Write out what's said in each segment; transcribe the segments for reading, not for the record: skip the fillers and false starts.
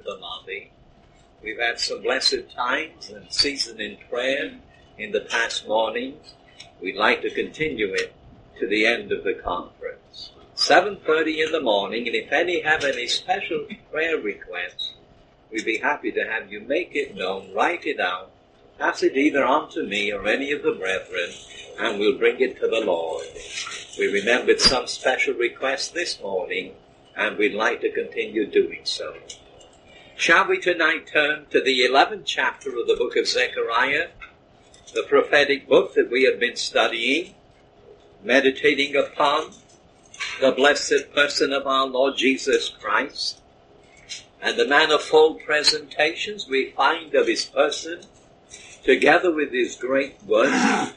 the lobby. We've had some blessed times and season in prayer in the past mornings. We'd like to continue it to the end of the conference. 7:30 in the morning, and if any have any special prayer requests, we'd be happy to have you make it known, write it out, pass it either on to me or any of the brethren, and we'll bring it to the Lord. We remembered some special requests this morning, and we'd like to continue doing so. Shall we tonight turn to the 11th chapter of the book of Zechariah, the prophetic book that we have been studying, meditating upon the blessed person of our Lord Jesus Christ, and the manifold presentations we find of his person, together with his great work,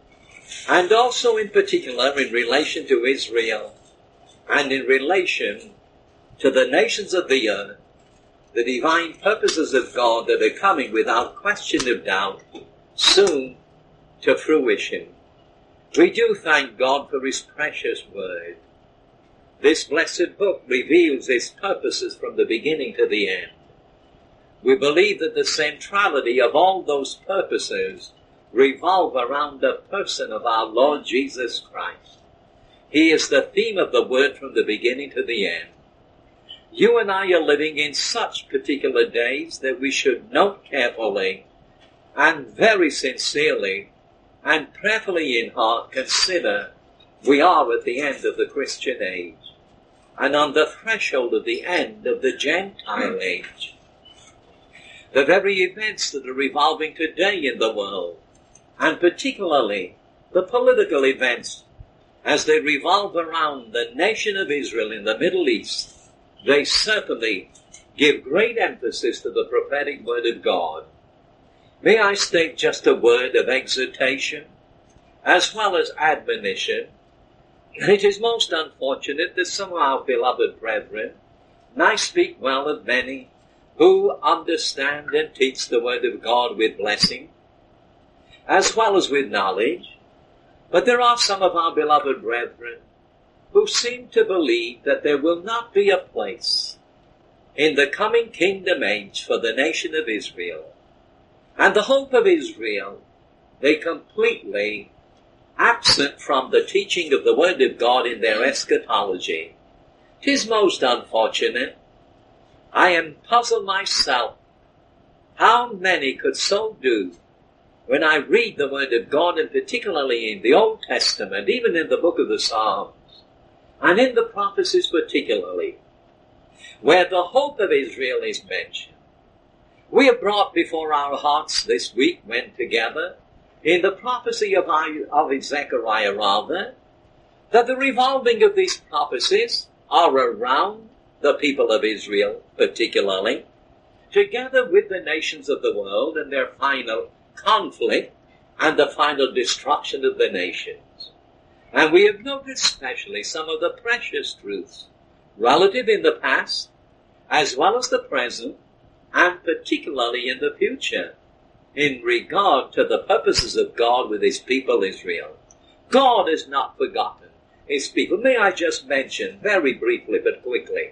and also in particular in relation to Israel, and in relation to the nations of the earth, the divine purposes of God that are coming without question of doubt soon to fruition. We do thank God for his precious word. This blessed book reveals his purposes from the beginning to the end. We believe that the centrality of all those purposes revolve around the person of our Lord Jesus Christ. He is the theme of the word from the beginning to the end. You and I are living in such particular days that we should note carefully and very sincerely and prayerfully in heart consider we are at the end of the Christian age and on the threshold of the end of the Gentile age. The very events that are revolving today in the world, and particularly the political events as they revolve around the nation of Israel in the Middle East, they certainly give great emphasis to the prophetic word of God. May I state just a word of exhortation as well as admonition. It is most unfortunate that some of our beloved brethren, and I speak well of many, who understand and teach the word of God with blessing, as well as with knowledge, but there are some of our beloved brethren who seem to believe that there will not be a place in the coming kingdom age for the nation of Israel. And the hope of Israel, they completely absent from the teaching of the word of God in their eschatology. 'Tis most unfortunate. I am puzzled myself how many could so do when I read the word of God, and particularly in the Old Testament, even in the book of the Psalms, and in the prophecies particularly, where the hope of Israel is mentioned. We have brought before our hearts this week, when together, in the prophecy of Zechariah rather, that the revolving of these prophecies are around the people of Israel particularly, together with the nations of the world and their final conflict and the final destruction of the nations. And we have noted especially some of the precious truths relative in the past as well as the present and particularly in the future in regard to the purposes of God with his people Israel. God has not forgotten his people. May I just mention very briefly but quickly,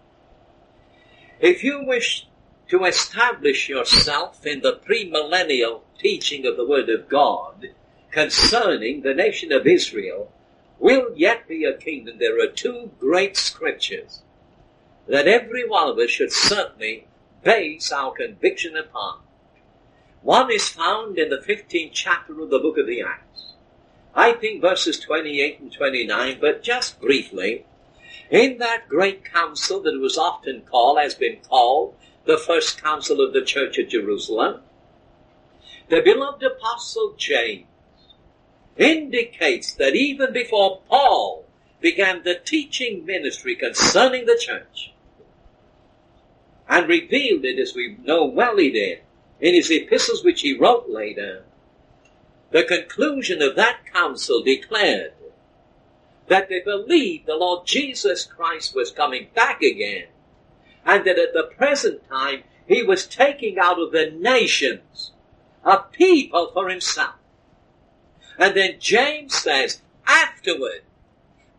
if you wish to establish yourself in the premillennial teaching of the word of God concerning the nation of Israel will yet be a kingdom, there are two great scriptures that every one of us should certainly base our conviction upon. One is found in the 15th chapter of the book of the Acts. I think verses 28 and 29, but just briefly, in that great council that was often called, has been called, the first council of the church at Jerusalem, the beloved apostle James indicates that even before Paul began the teaching ministry concerning the church, and revealed it, as we know well he did, in his epistles which he wrote later, the conclusion of that council declared that they believed the Lord Jesus Christ was coming back again, and that at the present time he was taking out of the nations a people for himself. And then James says, afterward,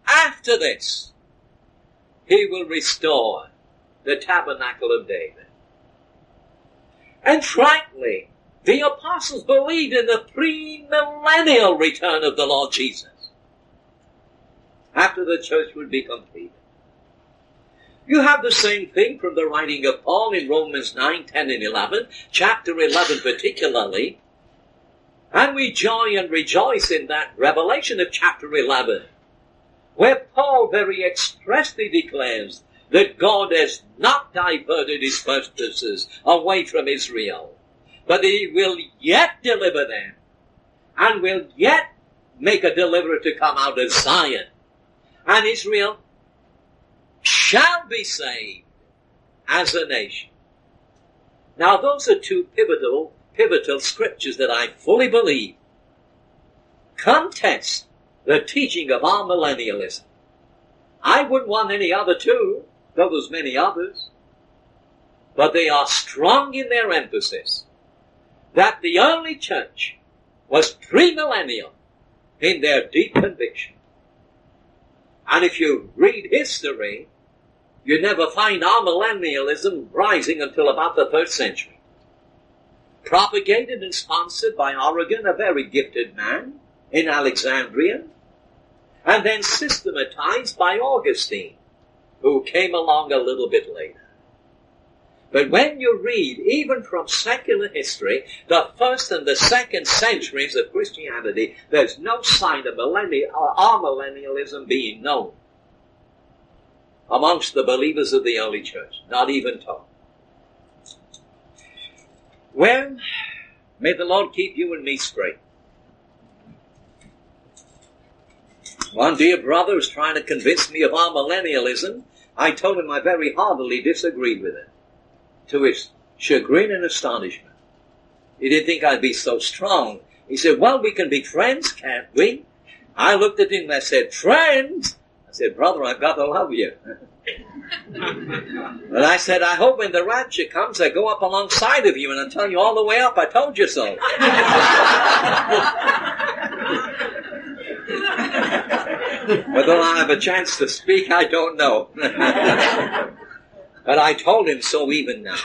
after this, he will restore the tabernacle of David. And frankly, the apostles believed in the pre-millennial return of the Lord Jesus, after the church would be completed. You have the same thing from the writing of Paul in Romans 9, 10, and 11, chapter 11 particularly. And we joy and rejoice in that revelation of chapter 11, where Paul very expressly declares that God has not diverted his purposes away from Israel, but that he will yet deliver them, and will yet make a deliverer to come out of Zion. And Israel shall be saved as a nation. Now those are two pivotal scriptures that I fully believe contest the teaching of our millennialism. I wouldn't want any other two, though there's many others. But they are strong in their emphasis that the early church was premillennial in their deep conviction. And if you read history, you never find amillennialism rising until about the 3rd century. Propagated and sponsored by Origen, a very gifted man in Alexandria, and then systematized by Augustine, who came along a little bit later. But when you read, even from secular history, the 1st and the 2nd centuries of Christianity, there's no sign of amillennialism being known amongst the believers of the early church, not even taught. Well, may the Lord keep you and me straight. One dear brother was trying to convince me of amillennialism. I told him I very heartily disagreed with it, to his chagrin and astonishment. He didn't think I'd be so strong. He said, well, we can be friends, can't we? I looked at him and I said, friends? I said, brother, I've got to love you. But I said, I hope when the rapture comes, I go up alongside of you and I'll tell you all the way up, I told you so. Whether I'll have a chance to speak, I don't know. But I told him so even now.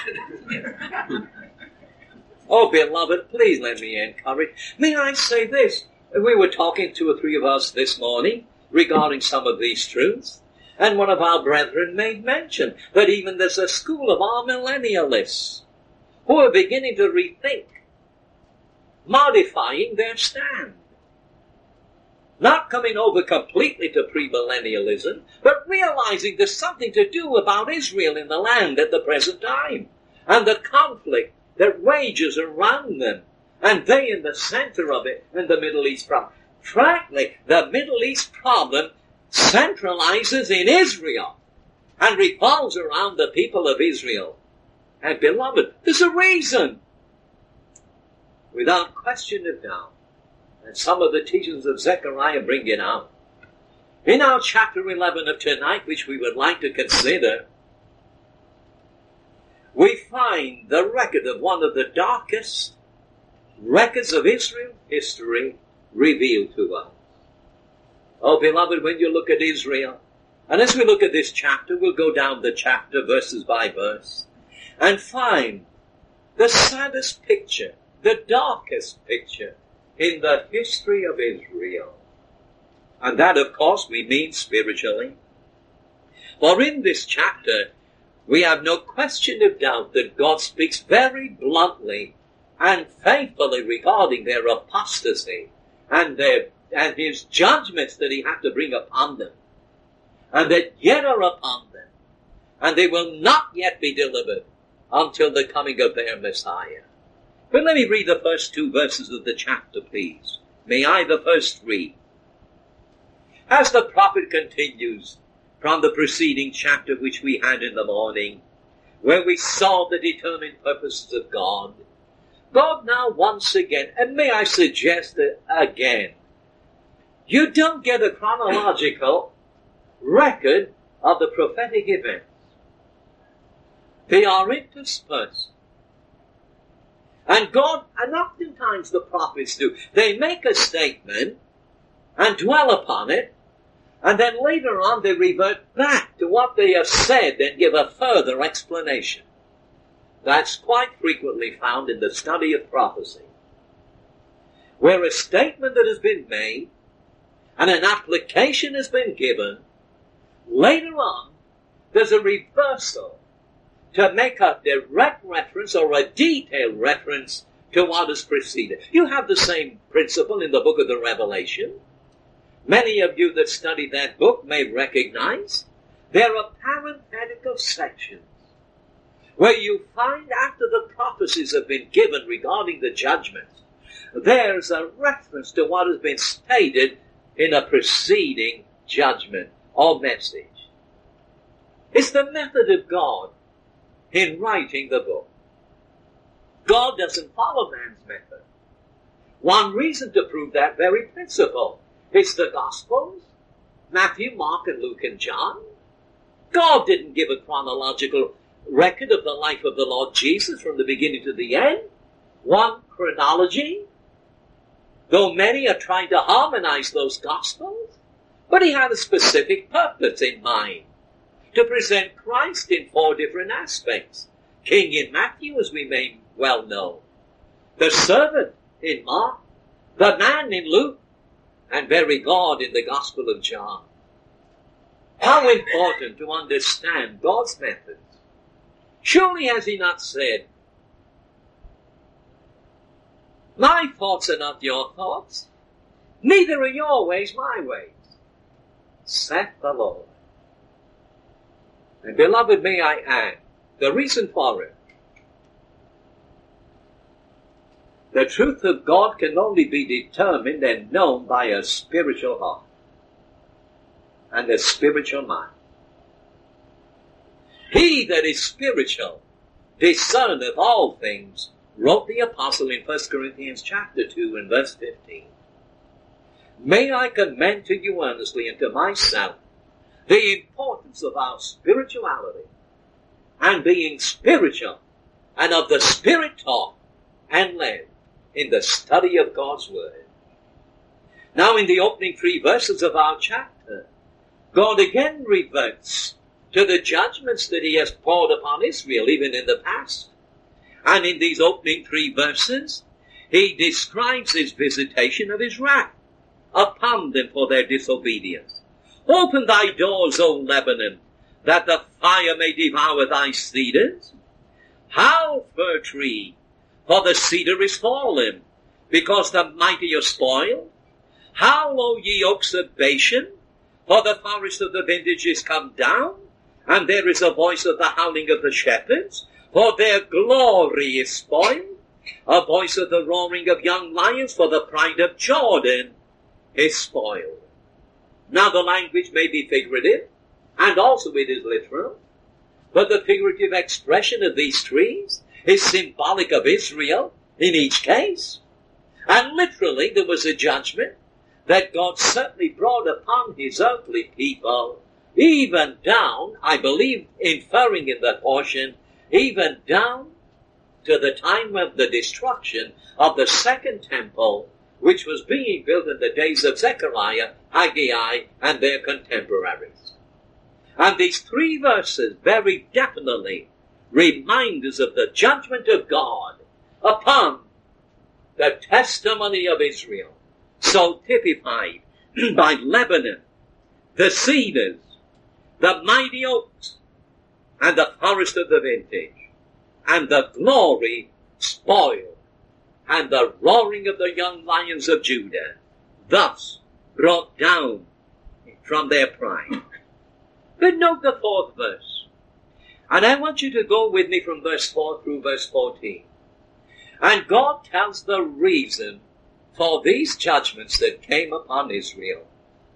Oh, beloved, please let me encourage. May I say this? We were talking, 2 or 3 of us this morning, regarding some of these truths. And one of our brethren made mention that even there's a school of amillennialists who are beginning to rethink, modifying their stand. Not coming over completely to premillennialism, but realizing there's something to do about Israel in the land at the present time, and the conflict that wages around them, and they in the center of it, in the Middle East problem. Frankly, the Middle East problem centralizes in Israel and revolves around the people of Israel. And beloved, there's a reason, without question of doubt. And some of the teachings of Zechariah bring it out. In our chapter 11 of tonight, which we would like to consider, we find the record of one of the darkest records of Israel history revealed to us. Oh, beloved, when you look at Israel, and as we look at this chapter, we'll go down the chapter verses by verse, and find the saddest picture, the darkest picture in the history of Israel. And that, of course, we mean spiritually. For in this chapter, we have no question of doubt that God speaks very bluntly and faithfully regarding their apostasy and his judgments that he had to bring upon them, and that yet are upon them, and they will not yet be delivered until the coming of their Messiah. But let me read the first 2 verses of the chapter, please. May I the first 3? As the prophet continues from the preceding chapter which we had in the morning, where we saw the determined purposes of God, God now once again, and may I suggest it again, you don't get a chronological record of the prophetic events. They are interspersed. And God, and oftentimes the prophets do, they make a statement and dwell upon it, and then later on they revert back to what they have said and give a further explanation. that's quite frequently found in the study of prophecy, where a statement that has been made and an application has been given, later on there's a reversal to make a direct reference or a detailed reference to what has preceded. You have the same principle in the book of the Revelation. Many of you that study that book may recognize there are parenthetical sections where you find after the prophecies have been given regarding the judgment, there's a reference to what has been stated in a preceding judgment or message. It's the method of God in writing the book. God doesn't follow man's method. One reason to prove that very principle is the Gospels, Matthew, Mark, and Luke, and John. God didn't give a chronological record of the life of the Lord Jesus from the beginning to the end. One chronology. Though many are trying to harmonize those Gospels, but he had a specific purpose in mind, to present Christ in 4 different aspects. King in Matthew, as we may well know, the servant in Mark, the man in Luke, and very God in the Gospel of John. How important to understand God's methods. Surely has he not said, my thoughts are not your thoughts, neither are your ways my ways, saith the Lord. And beloved, may I add, the reason for it, the truth of God can only be determined and known by a spiritual heart and a spiritual mind. He that is spiritual discerneth all things, wrote the apostle in 1 Corinthians chapter 2 and verse 15. May I commend to you earnestly and to myself the importance of our spirituality and being spiritual and of the Spirit taught and led in the study of God's Word. Now in the opening 3 verses of our chapter, God again reverts to the judgments that he has poured upon Israel even in the past. And in these opening 3 verses, he describes his visitation of his wrath upon them for their disobedience. Open thy doors, O Lebanon, that the fire may devour thy cedars. Howl, fir tree, for the cedar is fallen, because the mighty are spoiled. Howl, O ye oaks of Bashan, for the forest of the vintage is come down, and there is a voice of the howling of the shepherds, for their glory is spoiled. A voice of the roaring of young lions, for the pride of Jordan is spoiled. Now the language may be figurative, and also it is literal, but the figurative expression of these trees is symbolic of Israel in each case. And literally there was a judgment that God certainly brought upon his earthly people, even down, I believe, inferring in that portion, even down to the time of the destruction of the second temple, which was being built in the days of Zechariah, Haggai, and their contemporaries. And these 3 verses very definitely remind us of the judgment of God upon the testimony of Israel, so typified by Lebanon, the cedars, the mighty oaks, and the forest of the vintage, and the glory spoiled, and the roaring of the young lions of Judah, thus brought down from their pride. But note the 4th verse. And I want you to go with me from verse 4 through verse 14. And God tells the reason for these judgments that came upon Israel.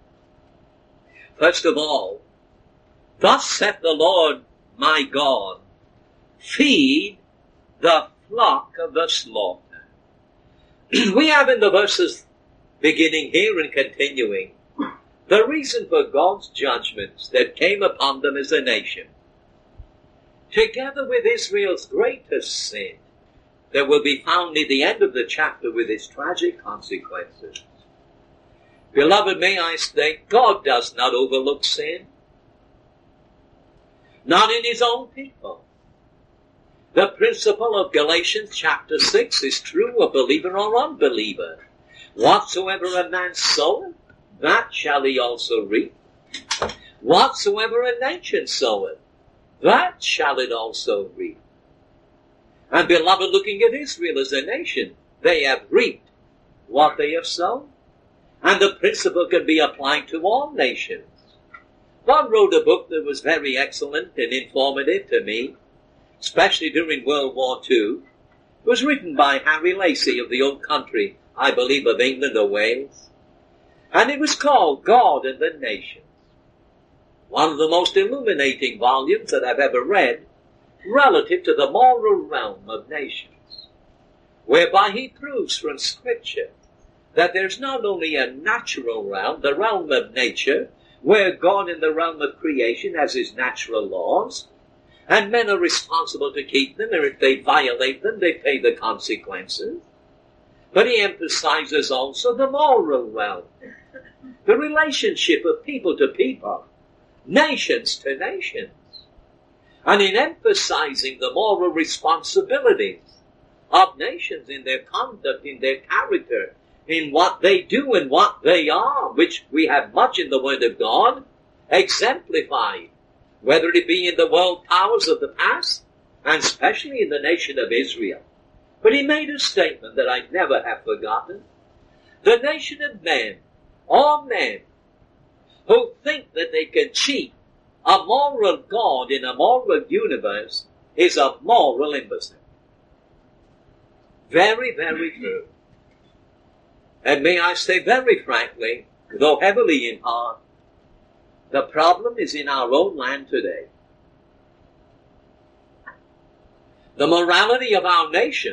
First of all, thus saith the Lord my God, feed the flock of the slaughter. We have in the verses beginning here and continuing the reason for God's judgments that came upon them as a nation. Together with Israel's greatest sin that will be found near the end of the chapter with its tragic consequences. Beloved, may I state, God does not overlook sin. Not in his own people. The principle of Galatians chapter 6 is true of believer or unbeliever. Whatsoever a man soweth, that shall he also reap. Whatsoever a nation soweth, that shall it also reap. And beloved, looking at Israel as a nation, they have reaped what they have sown. And the principle can be applied to all nations. One wrote a book that was very excellent and informative to me, especially during World War II. It was written by Harry Lacey of the old country, I believe of England or Wales. And it was called God and the Nations. One of the most illuminating volumes that I've ever read relative to the moral realm of nations, whereby he proves from Scripture that there's not only a natural realm, the realm of nature, where God in the realm of creation has his natural laws, and men are responsible to keep them, and if they violate them, they pay the consequences. But he emphasizes also the moral realm, the relationship of people to people, nations to nations. And in emphasizing the moral responsibilities of nations in their conduct, in their character, in what they do and what they are, which we have much in the Word of God, exemplified, whether it be in the world powers of the past, and especially in the nation of Israel. But he made a statement that I never have forgotten. The nation of men, all men, who think that they can cheat a moral God in a moral universe, is a moral imbecile. Very, very true. And may I say very frankly, though heavily in heart, the problem is in our own land today. The morality of our nation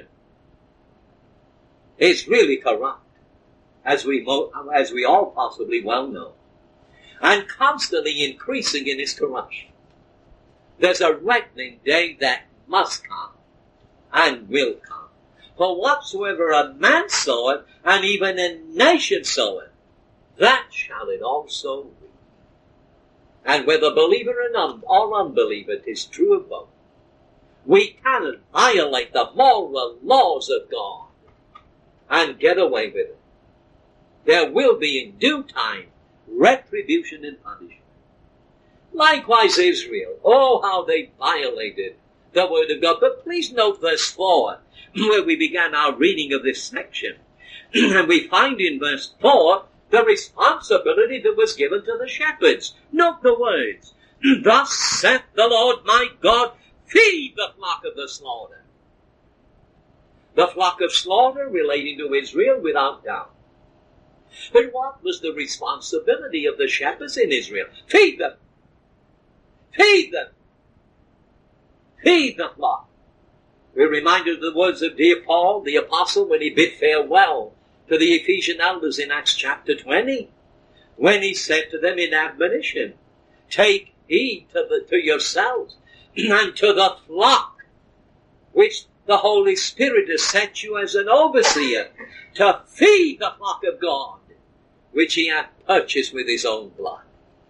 is really corrupt, as we all possibly well know, and constantly increasing in its corruption. There's a reckoning day that must come and will come. For whatsoever a man soweth, and even a nation soweth, that shall it also reap. And whether believer or unbeliever, it is true of both. We cannot violate the moral laws of God and get away with it. There will be in due time retribution and punishment. Likewise Israel, oh how they violated the word of God. But please note verse 4, where we began our reading of this section. And we find in verse 4 the responsibility that was given to the shepherds. Note the words, thus saith the Lord my God, feed the flock of the slaughter. The flock of slaughter relating to Israel without doubt. But what was the responsibility of the shepherds in Israel? Feed them. Feed them. Feed the flock. We're reminded of the words of dear Paul, the apostle, when he bid farewell to the Ephesian elders in Acts chapter 20, when he said to them in admonition, take heed to yourselves and to the flock which the Holy Spirit has set you as an overseer to feed the flock of God, which he hath purchased with his own blood.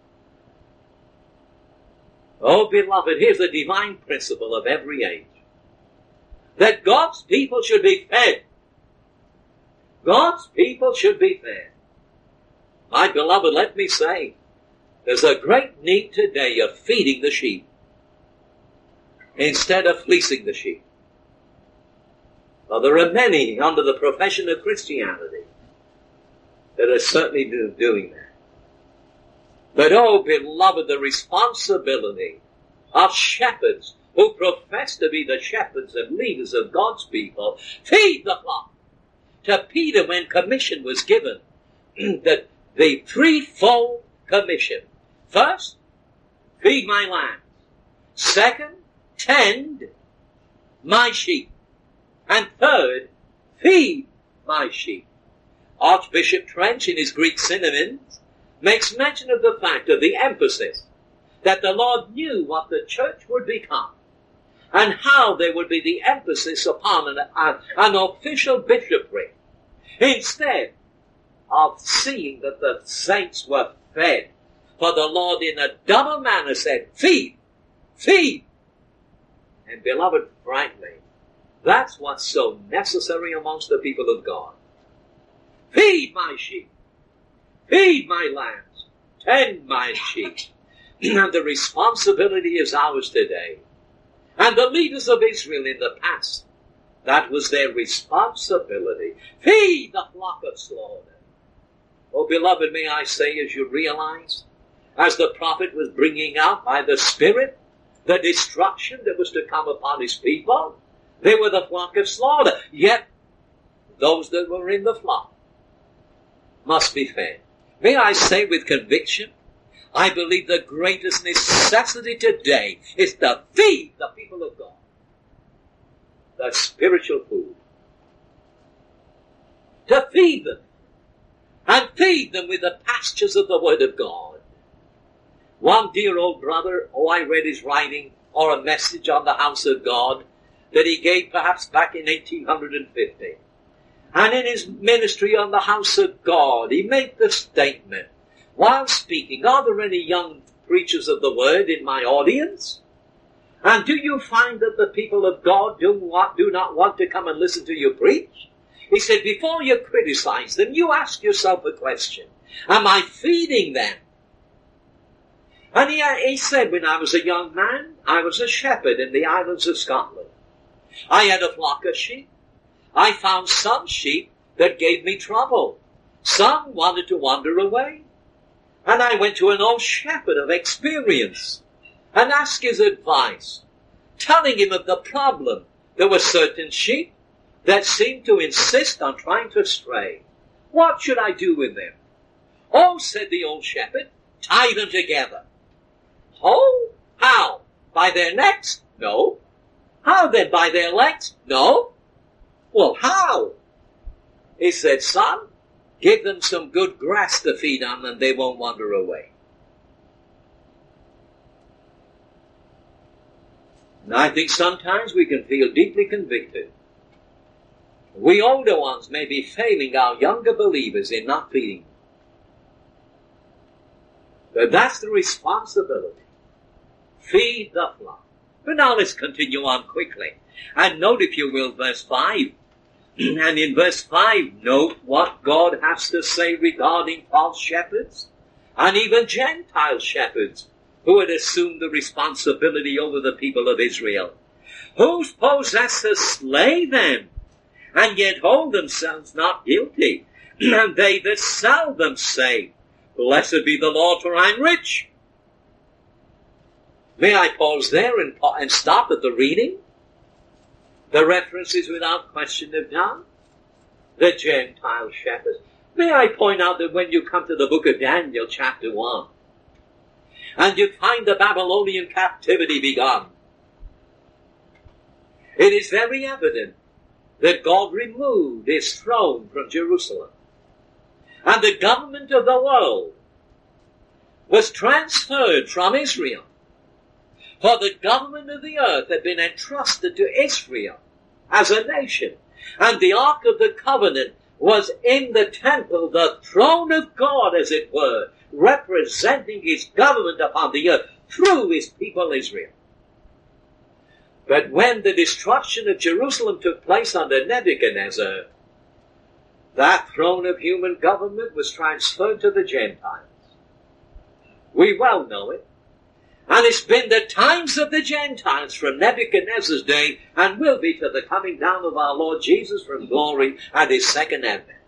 Oh, beloved, here's the divine principle of every age. That God's people should be fed. God's people should be fed. My beloved, let me say, there's a great need today of feeding the sheep instead of fleecing the sheep. Well, there are many under the profession of Christianity that are certainly doing that. But oh, beloved, the responsibility of shepherds who profess to be the shepherds and leaders of God's people, feed the flock. To Peter, when commission was given, that the threefold commission. First, feed my lambs. Second, tend my sheep. And third, feed my sheep. Archbishop Trench, in his Greek synonyms, makes mention of the fact of the emphasis that the Lord knew what the church would become and how there would be the emphasis upon an official bishopric instead of seeing that the saints were fed. For the Lord in a double manner said, feed, feed. And beloved, frankly, that's what's so necessary amongst the people of God. Feed my sheep. Feed my lambs. Tend my sheep. And the responsibility is ours today. And the leaders of Israel in the past, that was their responsibility. Feed the flock of slaughter. Oh, beloved, may I say, as you realize, as the prophet was bringing out by the Spirit the destruction that was to come upon his people, they were the flock of slaughter. Yet, those that were in the flock must be fed. May I say with conviction, I believe the greatest necessity today is to feed the people of God. The spiritual food. To feed them. And feed them with the pastures of the Word of God. One dear old brother, I read his writing or a message on the house of God that he gave perhaps back in 1850. And in his ministry on the house of God, he made the statement, while speaking, are there any young preachers of the Word in my audience? And do you find that the people of God do not want to come and listen to you preach? He said, before you criticize them, you ask yourself a question. Am I feeding them? And he said, when I was a young man, I was a shepherd in the islands of Scotland. I had a flock of sheep. I found some sheep that gave me trouble. Some wanted to wander away. And I went to an old shepherd of experience and asked his advice, telling him of the problem. There were certain sheep that seemed to insist on trying to stray. What should I do with them? Oh, said the old shepherd, tie them together. Oh, how? By their necks? No. How then? By their legs? No. Well, how? He said, son, give them some good grass to feed on and they won't wander away. And I think sometimes we can feel deeply convicted. We older ones may be failing our younger believers in not feeding them. But that's the responsibility. Feed the flock. But now let's continue on quickly. And note, if you will, verse 5. And in verse 5, note what God has to say regarding false shepherds and even Gentile shepherds who had assumed the responsibility over the people of Israel, whose possessors slay them and yet hold themselves not guilty. And they that sell them say, blessed be the Lord, for I am rich. May I pause there and stop at the reading? The reference is without question of doubt the Gentile shepherds. May I point out that when you come to the book of Daniel, chapter 1, and you find the Babylonian captivity begun, it is very evident that God removed his throne from Jerusalem. And the government of the world was transferred from Israel. For the government of the earth had been entrusted to Israel as a nation. And the Ark of the Covenant was in the temple, the throne of God, as it were, representing his government upon the earth through his people Israel. But when the destruction of Jerusalem took place under Nebuchadnezzar, that throne of human government was transferred to the Gentiles. We well know it. And it's been the times of the Gentiles from Nebuchadnezzar's day and will be to the coming down of our Lord Jesus from glory at his second advent.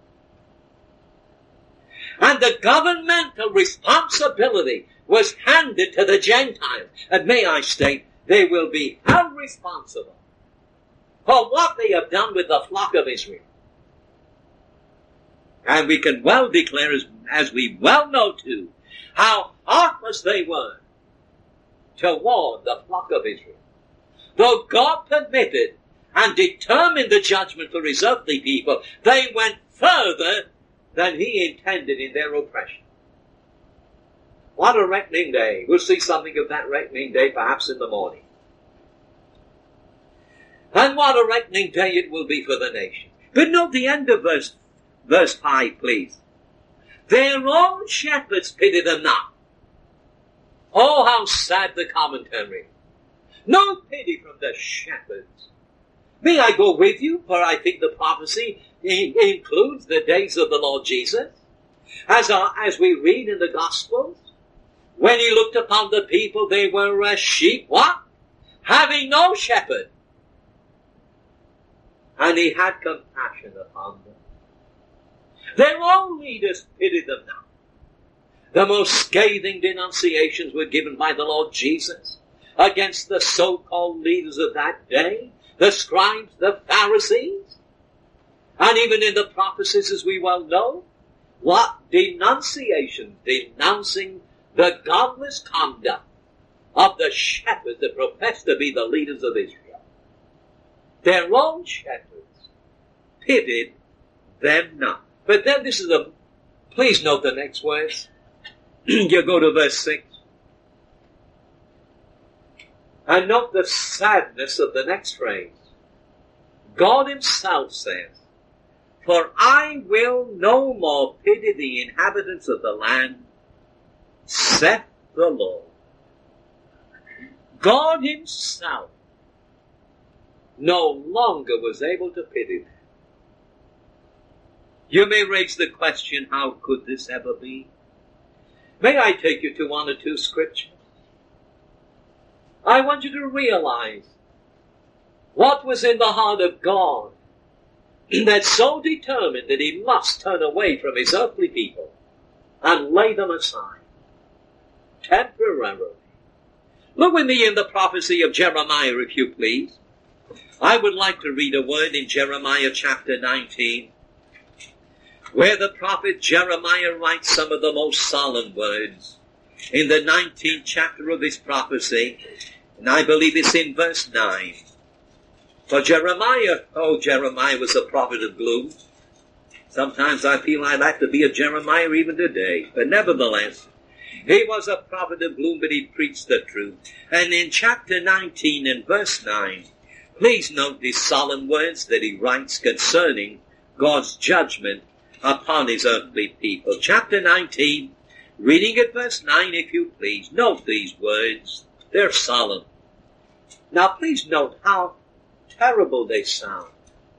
And the governmental responsibility was handed to the Gentiles. And may I state, they will be held responsible for what they have done with the flock of Israel. And we can well declare, as we well know too, how heartless they were toward the flock of Israel. Though God permitted and determined the judgment for his earthly people, they went further than he intended in their oppression. What a reckoning day. We'll see something of that reckoning day perhaps in the morning. And what a reckoning day it will be for the nation. But note the end of verse 5, please. Their own shepherds pity them not. Oh, how sad the commentary. No pity from the shepherds. May I go with you? For I think the prophecy includes the days of the Lord Jesus. As we read in the Gospels, when he looked upon the people, they were as sheep, what? Having no shepherd. And he had compassion upon them. Their own leaders pitied them not. The most scathing denunciations were given by the Lord Jesus against the so-called leaders of that day, the scribes, the Pharisees, and even in the prophecies, as we well know, what denunciations, denouncing the godless conduct of the shepherds that profess to be the leaders of Israel. Their own shepherds pitied them not. But then please note the next words. You go to verse 6. And note the sadness of the next phrase. God himself says, for I will no more pity the inhabitants of the land, saith the Lord. God himself no longer was able to pity them. You may raise the question, how could this ever be? May I take you to one or two scriptures? I want you to realize what was in the heart of God that so determined that he must turn away from his earthly people and lay them aside temporarily. Look with me in the prophecy of Jeremiah, if you please. I would like to read a word in Jeremiah chapter 19, where the prophet Jeremiah writes some of the most solemn words. In the 19th chapter of his prophecy, and I believe it's in verse 9. For Jeremiah was a prophet of gloom. Sometimes I feel I'd like to be a Jeremiah even today, but nevertheless, he was a prophet of gloom, but he preached the truth. And in chapter 19 and verse 9, please note these solemn words that he writes concerning God's judgment upon his earthly people. Chapter 19, reading at verse 9, if you please. Note these words. They're solemn. Now please note how terrible they sound.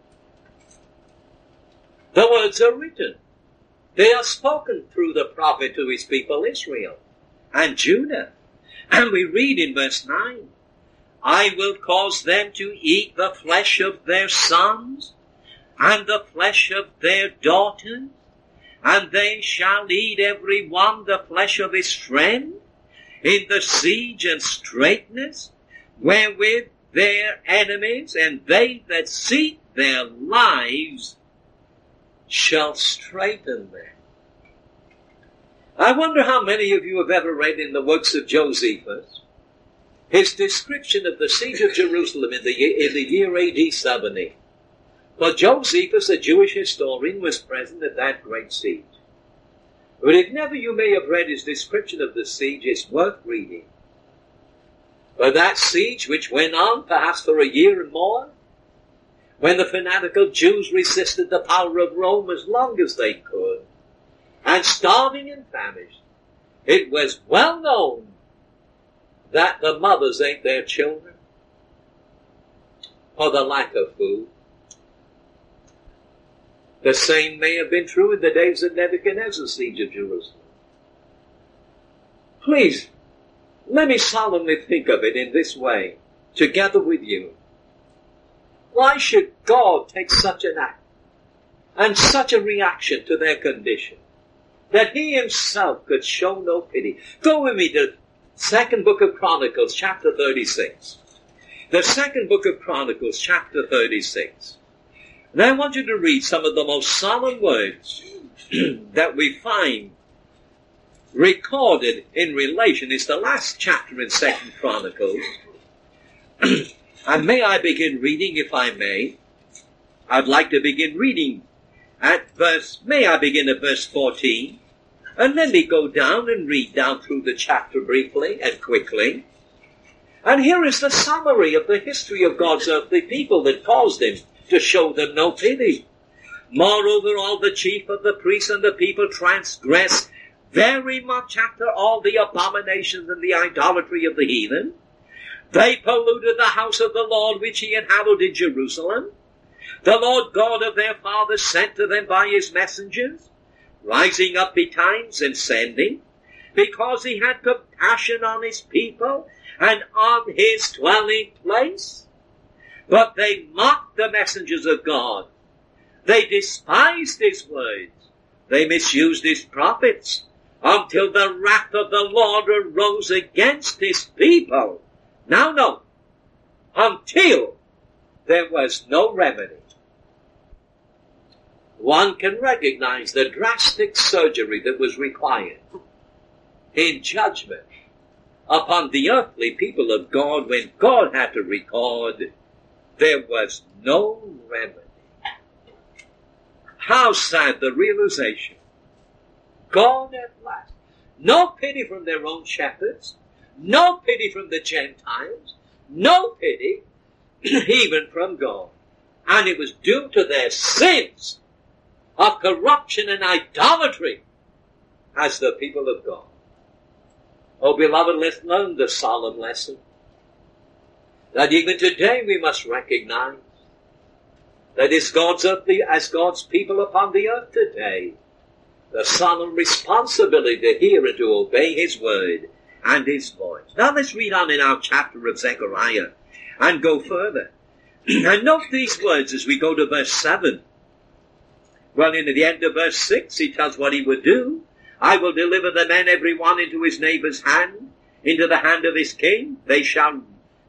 The words are written. They are spoken through the prophet to his people Israel and Judah. And we read in verse 9, I will cause them to eat the flesh of their sons and the flesh of their daughters, and they shall eat every one the flesh of his friend in the siege and straitness, wherewith their enemies and they that seek their lives shall straiten them. I wonder how many of you have ever read in the works of Josephus his description of the siege of Jerusalem in the year AD 70. For Josephus, a Jewish historian, was present at that great siege. But if never you may have read his description of the siege, it's worth reading. For that siege, which went on perhaps for a year and more, when the fanatical Jews resisted the power of Rome as long as they could, and starving and famished, it was well known that the mothers ate their children for the lack of food. The same may have been true in the days of Nebuchadnezzar's siege of Jerusalem. Please, let me solemnly think of it in this way, together with you. Why should God take such an act and such a reaction to their condition that he himself could show no pity? Go with me to second book of Chronicles, chapter 36. The second book of Chronicles, chapter 36. And I want you to read some of the most solemn words that we find recorded in relation. It's the last chapter in Second Chronicles. And may I begin reading, if I may? I'd like to begin reading may I begin at verse 14? And let me go down and read down through the chapter briefly and quickly. And here is the summary of the history of God's earthly people that caused him to show them no pity. Moreover, all the chief of the priests and the people transgressed very much after all the abominations and the idolatry of the heathen. They polluted the house of the Lord which he had hallowed in Jerusalem. The Lord God of their fathers sent to them by his messengers, rising up betimes and sending, because he had compassion on his people and on his dwelling place. But they mocked the messengers of God. They despised his words. They misused his prophets, until the wrath of the Lord arose against his people. Now note, until there was no remedy. One can recognize the drastic surgery that was required in judgment upon the earthly people of God when God had to record there was no remedy. How sad the realization. Gone at last. No pity from their own shepherds. No pity from the Gentiles. No pity even from God. And it was due to their sins of corruption and idolatry as the people of God. Oh, beloved, let's learn the solemn lesson that even today we must recognize that as God's people upon the earth today, the solemn responsibility to hear and to obey his word and his voice. Now let's read on in our chapter of Zechariah and go further. And note these words as we go to verse 7. Well, in the end of verse 6, he tells what he would do. I will deliver the men every one into his neighbor's hand, into the hand of his king. They shall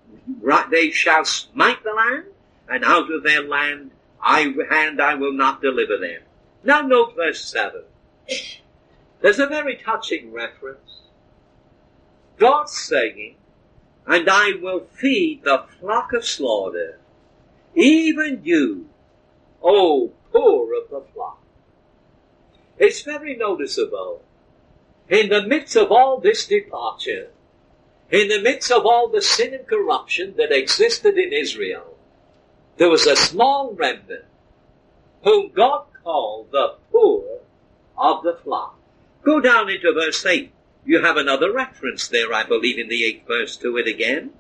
smite the land, and out of their hand I will not deliver them. Now note verse 7. There's a very touching reference. God saying, and I will feed the flock of slaughter, even you, O poor of the flock. It's very noticeable. In the midst of all this departure, in the midst of all the sin and corruption that existed in Israel, there was a small remnant whom God called the poor of the flock. Go down into verse 8. You have another reference there, I believe, in the 8th verse to it again.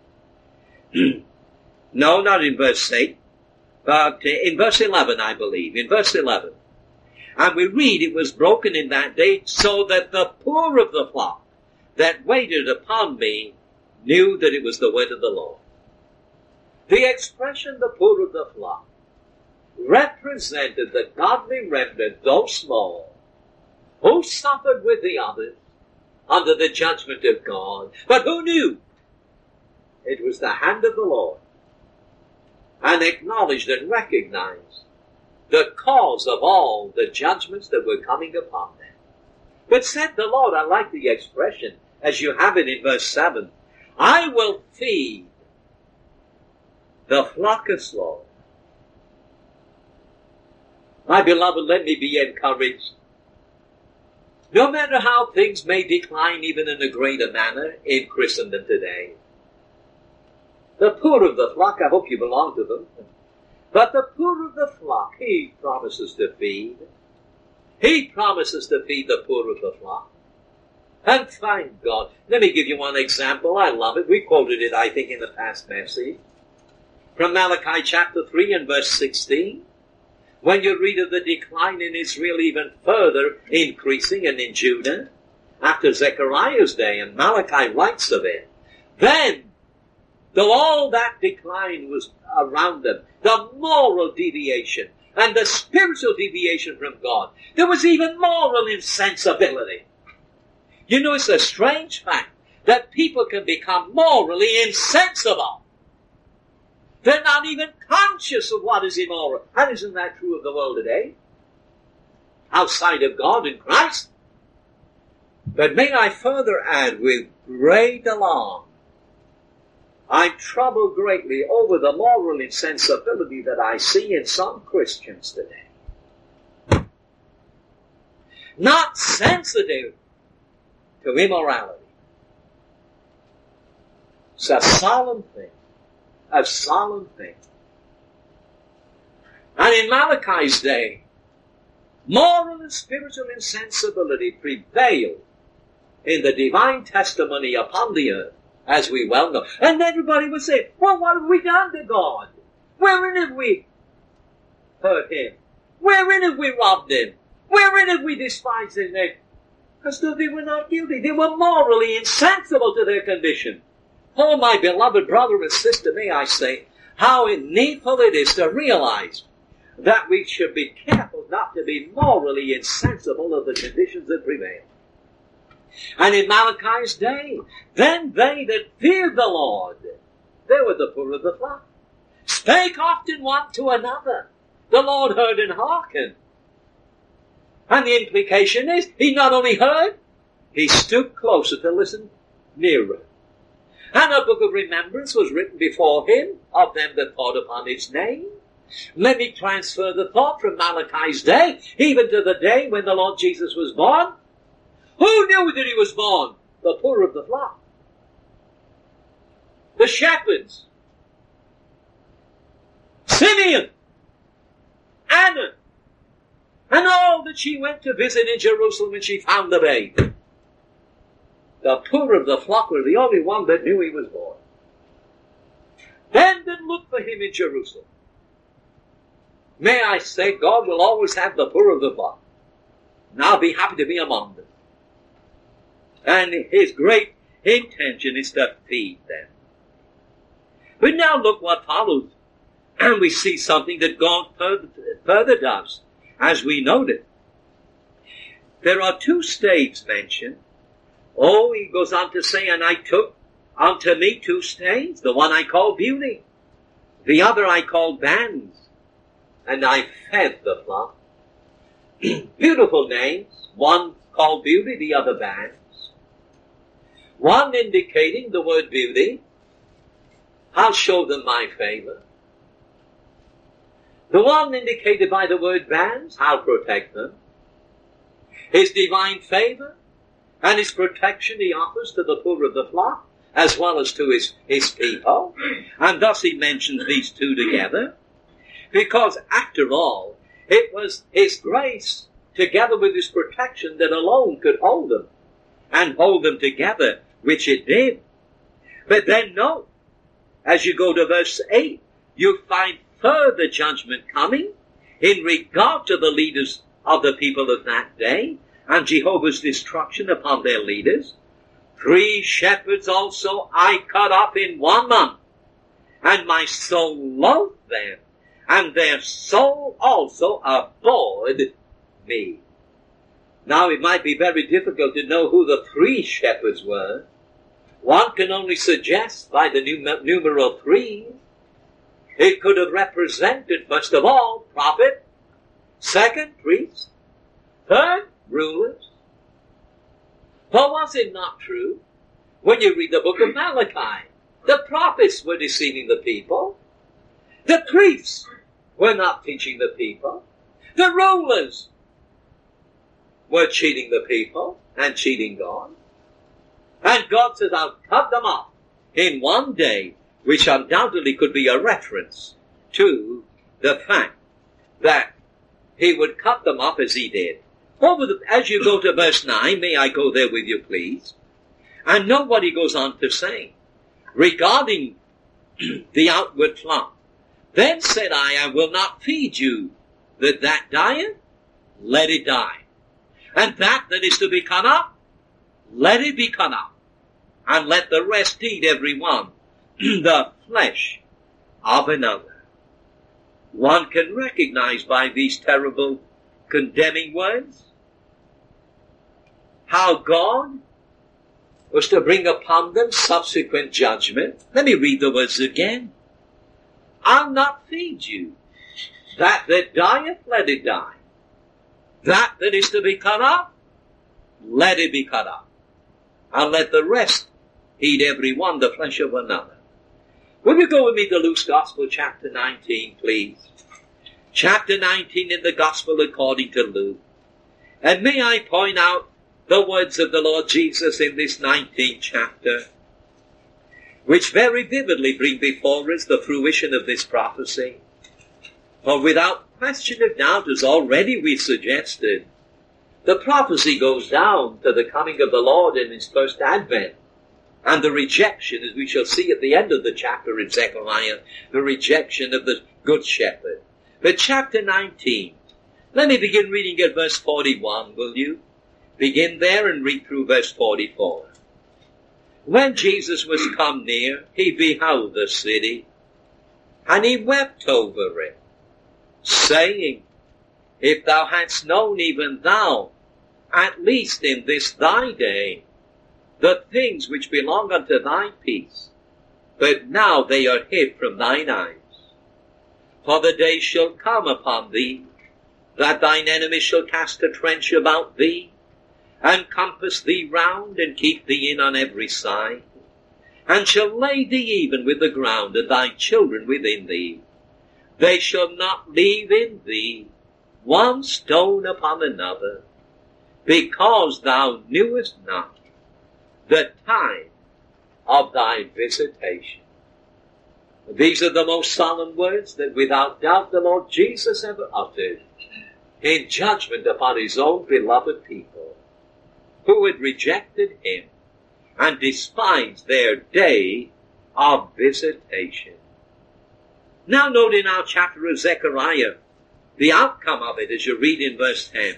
No, not in verse 8, but in verse 11, I believe. In verse 11. And we read, it was broken in that day, so that the poor of the flock that waited upon me knew that it was the word of the Lord. The expression, the poor of the flock, represented the godly remnant, though small, who suffered with the others under the judgment of God, but who knew it was the hand of the Lord, and acknowledged and recognized the cause of all the judgments that were coming upon them. But said the Lord, I like the expression, as you have it in verse 7, I will feed the flock of slaughter. My beloved, let me be encouraged. No matter how things may decline even in a greater manner in Christendom today, the poor of the flock, I hope you belong to them, but the poor of the flock, he promises to feed. He promises to feed the poor of the flock. And thank God. Let me give you one example. I love it. We quoted it, I think, in the past message. From Malachi chapter 3 and verse 16. When you read of the decline in Israel even further increasing and in Judah, after Zechariah's day, and Malachi writes of it, then, though all that decline was around them, the moral deviation and the spiritual deviation from God, there was even moral insensibility. You know, it's a strange fact that people can become morally insensible. They're not even conscious of what is immoral. And isn't that true of the world today? Outside of God and Christ. But may I further add with great alarm, I'm troubled greatly over the moral insensibility that I see in some Christians today. Not sensitive to immorality. It's a solemn thing. A solemn thing. And in Malachi's day, moral and spiritual insensibility prevailed in the divine testimony upon the earth as we well know. And everybody would say, well, what have we done to God? Wherein have we hurt him? Wherein have we robbed him? Wherein have we despised his name? As though they were not guilty. They were morally insensible to their condition. Oh, my beloved brother and sister, may I say, how needful it is to realize that we should be careful not to be morally insensible of the conditions that prevail. And in Malachi's day, then they that feared the Lord, they were the poor of the flock, spake often one to another. The Lord heard and hearkened. And the implication is, he not only heard, he stooped closer to listen nearer. And a book of remembrance was written before him of them that thought upon his name. Let me transfer the thought from Malachi's day, even to the day when the Lord Jesus was born. Who knew that he was born? The poor of the flock. The shepherds. Simeon. Anna. And all that she went to visit in Jerusalem when she found the babe. The poor of the flock were the only one that knew he was born. Then did look for him in Jerusalem. May I say, God will always have the poor of the flock. And I'll be happy to be among them. And his great intention is to feed them. But now look what follows. And we see something that God further does, as we noted. There are two staves mentioned. Oh, he goes on to say, and I took unto me two staves, the one I call beauty, the other I call bands, and I fed the flock. Beautiful names, one called beauty, the other bands. One indicating the word beauty, I'll show them my favor. The one indicated by the word bands, I'll protect them. His divine favor and his protection he offers to the poor of the flock, as well as to his people. And thus he mentions these two together, because after all, it was his grace together with his protection that alone could hold them, and hold them together, which it did. But then note, as you go to verse 8, you find further judgment coming in regard to the leaders of the people of that day, and Jehovah's destruction upon their leaders. 3 shepherds also I cut off in 1 month, and my soul loathed them, and their soul also abhorred me. Now it might be very difficult to know who the 3 shepherds were. One can only suggest by the numeral 3. It could have represented, first of all, prophet, second, priest, third, rulers. But was it not true? When you read the book of Malachi, the prophets were deceiving the people. The priests were not teaching the people. The rulers were cheating the people and cheating God. And God says, I'll cut them off in 1 day, which undoubtedly could be a reference to the fact that he would cut them off as he did. As you go to verse 9, may I go there with you, please? And note what he goes on to say regarding the outward flock. Then said I will not feed you that dieth, let it die. And that is to be cut up, let it be cut up. And let the rest eat every one the flesh of another. One can recognize by these terrible condemning words how God was to bring upon them subsequent judgment. Let me read the words again. I'll not feed you. That dieth, let it die. That is to be cut up, let it be cut up. And let the rest eat every one the flesh of another. Will you go with me to Luke's Gospel, chapter 19, please? Chapter 19 in the Gospel according to Luke. And may I point out the words of the Lord Jesus in this 19th chapter, which very vividly bring before us the fruition of this prophecy. For without question of doubt, as already we suggested, the prophecy goes down to the coming of the Lord in his first advent. And the rejection, as we shall see at the end of the chapter in Zechariah, the rejection of the Good Shepherd. But chapter 19, let me begin reading at verse 41, will you? Begin there and read through verse 44. When Jesus was come near, he beheld the city, and he wept over it, saying, If thou hadst known, even thou, at least in this thy day, the things which belong unto thy peace, but now they are hid from thine eyes. For the day shall come upon thee, that thine enemies shall cast a trench about thee, and compass thee round, and keep thee in on every side, and shall lay thee even with the ground, and thy children within thee. They shall not leave in thee one stone upon another, because thou knewest not the time of thy visitation. These are the most solemn words that without doubt the Lord Jesus ever uttered in judgment upon his own beloved people, who had rejected him and despised their day of visitation. Now note in our chapter of Zechariah, the outcome of it as you read in verse 10.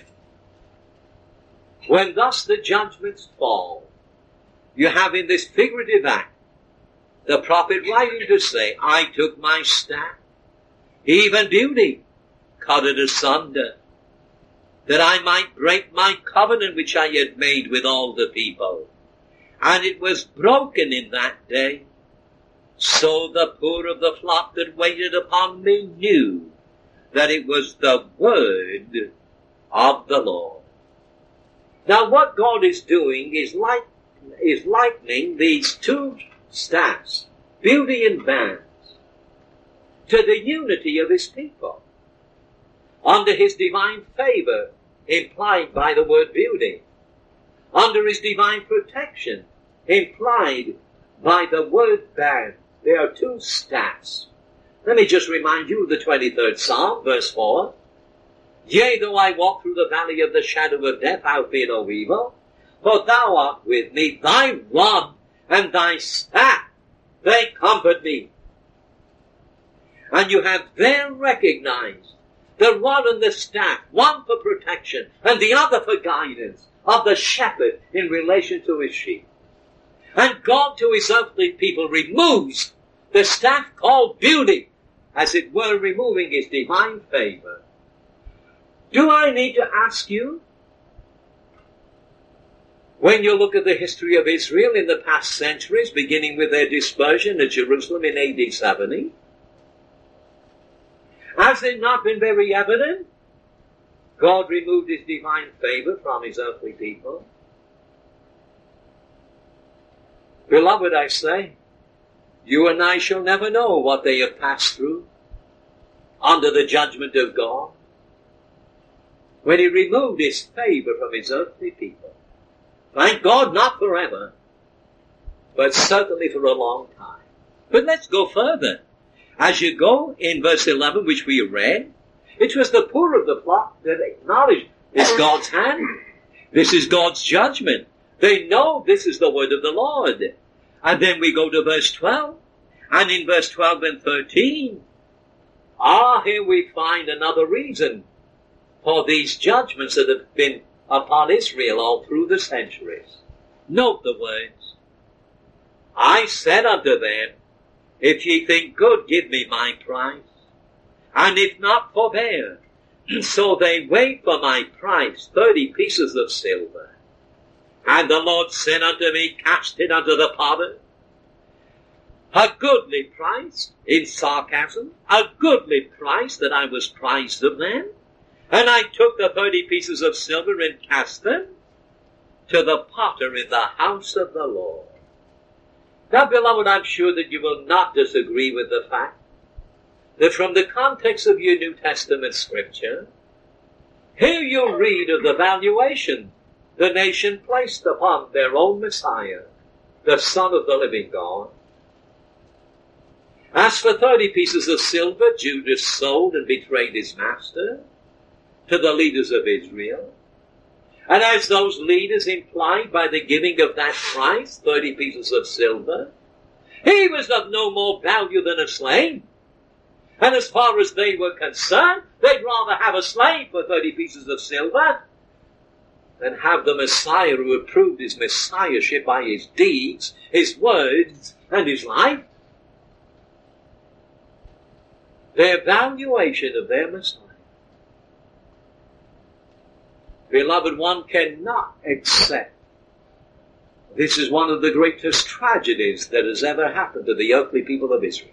When thus the judgments fall, you have in this figurative act the prophet writing to say, I took my staff, even beauty, cut it asunder, that I might break my covenant which I had made with all the people. And it was broken in that day. So the poor of the flock that waited upon me knew that it was the word of the Lord. Now what God is doing is likening these two staffs, beauty and bands, to the unity of his people, under his divine favor implied by the word beauty, under his divine protection implied by the word band. There are two staffs. Let me just remind you of the 23rd Psalm, verse 4. Yea, though I walk through the valley of the shadow of death, I'll fear no evil, for thou art with me, thy rod and thy staff, they comfort me. And you have there recognized the rod and the staff, one for protection and the other for guidance, of the shepherd in relation to his sheep. And God to his earthly people removes the staff called beauty, as it were removing his divine favor. Do I need to ask you, when you look at the history of Israel in the past centuries, beginning with their dispersion at Jerusalem in AD 70, has it not been very evident? God removed his divine favor from his earthly people. Beloved, I say, you and I shall never know what they have passed through under the judgment of God when he removed his favor from his earthly people. Thank God, not forever, but certainly for a long time. But let's go further. As you go in verse 11, which we read, it was the poor of the flock that acknowledged it's God's hand. This is God's judgment. They know this is the word of the Lord. And then we go to verse 12. And in verse 12 and 13, here we find another reason for these judgments that have been upon Israel all through the centuries. Note the words. I said unto them, if ye think good, give me my price. And if not, forbear. So they weighed for my price 30 pieces of silver. And the Lord said unto me, cast it unto the potter. A goodly price, in sarcasm, a goodly price that I was prized of them. And I took the 30 pieces of silver and cast them to the potter in the house of the Lord. Now, beloved, I'm sure that you will not disagree with the fact that from the context of your New Testament scripture, here you read of the valuation the nation placed upon their own Messiah, the Son of the living God. As for 30 pieces of silver, Judas sold and betrayed his master to the leaders of Israel. And as those leaders implied by the giving of that price, 30 pieces of silver, he was of no more value than a slave. And as far as they were concerned, they'd rather have a slave for 30 pieces of silver than have the Messiah who had proved his messiahship by his deeds, his words, and his life. Their valuation of their Messiah. Beloved, one cannot accept. This is one of the greatest tragedies that has ever happened to the earthly people of Israel.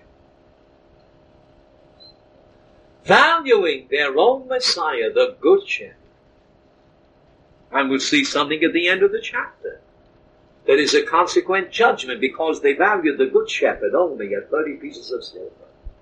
Valuing their own Messiah, the Good Shepherd. And we'll see something at the end of the chapter. That is a consequent judgment because they valued the Good Shepherd only at 30 pieces of silver.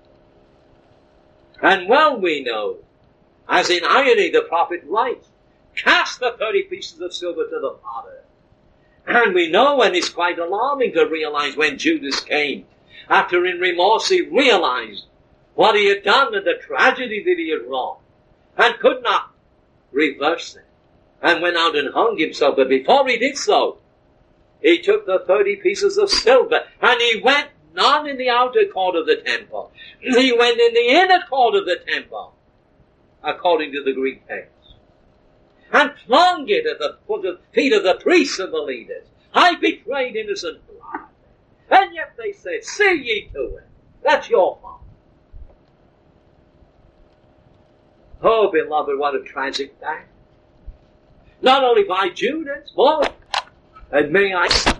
And well we know, as in irony the prophet writes, cast the 30 pieces of silver to the potter. And we know, and it's quite alarming to realize when Judas came, after in remorse he realized what he had done and the tragedy that he had wrought, and could not reverse it, and went out and hung himself. But before he did so, he took the 30 pieces of silver, and he went not in the outer court of the temple. He went in the inner court of the temple, according to the Greek text, and flung it at the feet of the priests and the leaders. I betrayed innocent blood. And yet they said, see ye to it. That's your fault. Oh, beloved, what a tragic fact. Not only by Judas, but, and may I